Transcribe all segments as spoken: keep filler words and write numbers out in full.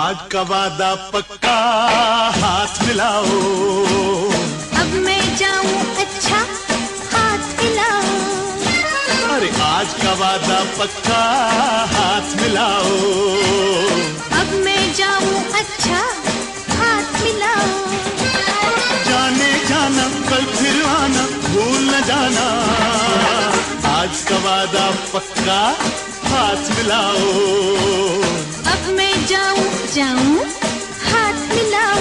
आज का वादा पक्का, हाथ मिलाओ। अब मैं जाऊं अच्छा, हाथ मिलाओ। अरे आज का वादा पक्का, हाथ मिलाओ। अब मैं जाऊं अच्छा, हाथ मिलाओ। जाने जाना कल फिर आना, भूल न जाना। आज का वादा पक्का, हाथ मिलाओ। अब मैं जाऊं जाऊं हाथ मिलाओ।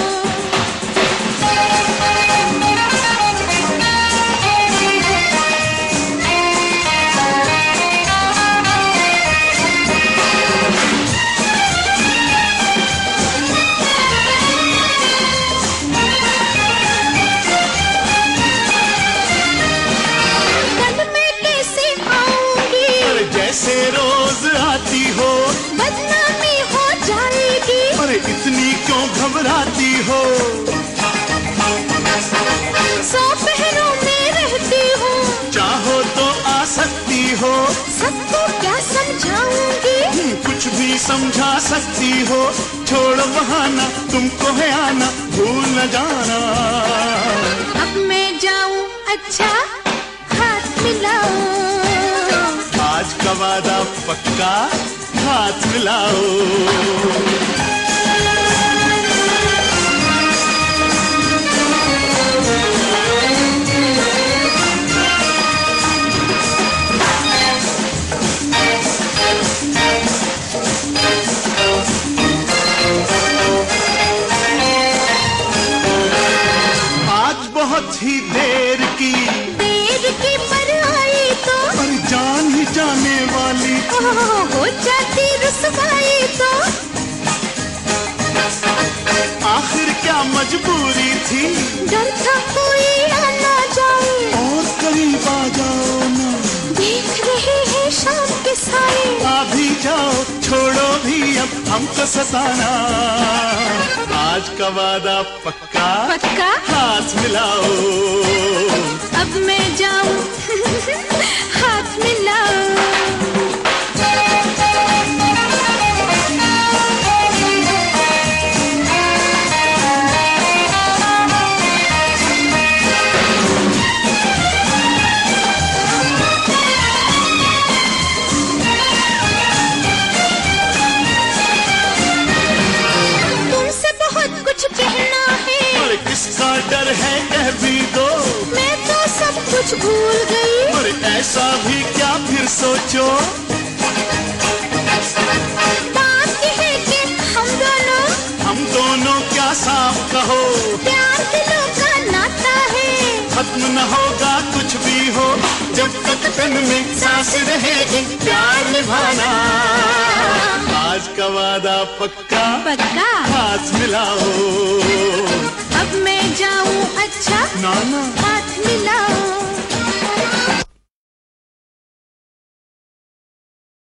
कल मैं कैसे आऊंगी? अरे जैसे रोज आती हो। बदनामी हो जाएगी। अरे इतनी क्यों घबराती हो? सौ पहरों में रहती हूँ। चाहो तो आ सकती हो। सबको क्या समझाऊंगी? कुछ भी समझा सकती हो। छोड़ो बहाना, तुमको है आना, भूल न जाना। अब मैं जाऊं अच्छा, हाथ मिलाओ। आज का वादा पक्का, हाथ मिलाओ। आज बहुत ही देर की, देर की पर आई तो पर जान ही जाने वाली। ओह, हो जाती रुसवाई तो। आखिर क्या मजबूरी थी? डर था कोई आ ना जाए। और करीब आ जाओ ना। देख रहे हैं शाम के साए। आ भी जाओ, छोड़ो भी अब हमको सताना। आज का वादा पक्का, पक्का हाथ मिलाओ। अब मैं जाऊं हाथ मिलाओ। तुमसे बहुत कुछ कहना है। और किसका डर है, कह भी दो। मैं तो सब कुछ भूल गई। और ऐसा भी क्या फिर सोचो। बात ये है कि हम दोनों, हम दोनों क्या साफ कहो। प्यार दिलों का नाता है। खत्म न होगा कुछ भी हो, जब तक तन में सांस रहेगी प्यार निभाना। आज का वादा पक्का, पक्का हाथ मिलाओ। अब मैं जाऊं अच्छा, नाना हाथ मिलाओ।